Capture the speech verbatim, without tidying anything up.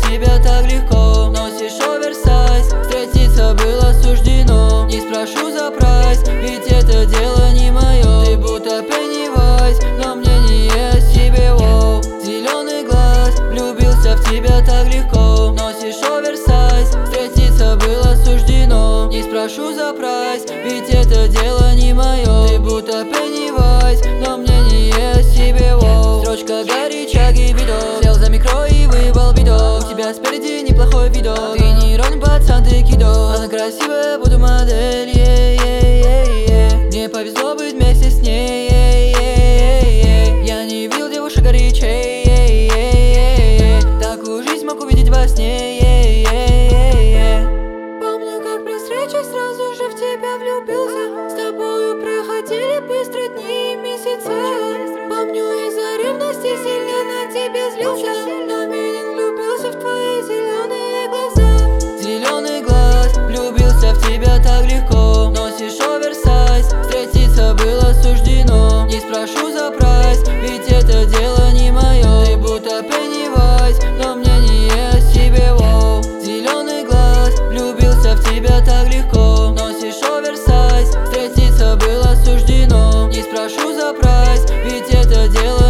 тебя так легко. Носишь оверсайз, встретиться было суждено. Не спрошу за прайс, ведь это дело не мое. Ты будто Пеннивайз, но мне не есть тебе, воу. Зеленый глаз, влюбился в тебя так легко. Носишь оверсайз, встретиться было суждено. Не спрошу за прайс, ведь это дело не мое. Ты будто Пеннивайз, но мне не есть тебе, воу. Строчка горяча, гибидо. Сел за микро и выебал видос. У тебя спереди неплохой видос. Ты не иронь, пацан, ты кидо. Она красивая, буду модель, е -е -е -е. Мне повезло быть вместе с ней, е -е -е -е. Я не видел девушек горячей, е -е -е -е. Такую жизнь мог увидеть во сне, е -е -е -е. Помню, как при встрече сразу же в тебя влюбился. С тобою проходили быстро дни и месяцы. Помню, из-за ревности сильно на тебе злился, но меня влюбился в твои зеленые глаза. Зеленый глаз, влюбился в тебя так легко. Носишь оверсайз, встретиться было суждено. Не спрошу за прайс, ведь это дело не мое. Ты будто Пеннивайз, но мне не есть тебе, воу. Зеленый глаз, влюбился в тебя так легко. Носишь оверсайз, встретиться было суждено. Не спрошу за прайс, ведь это дело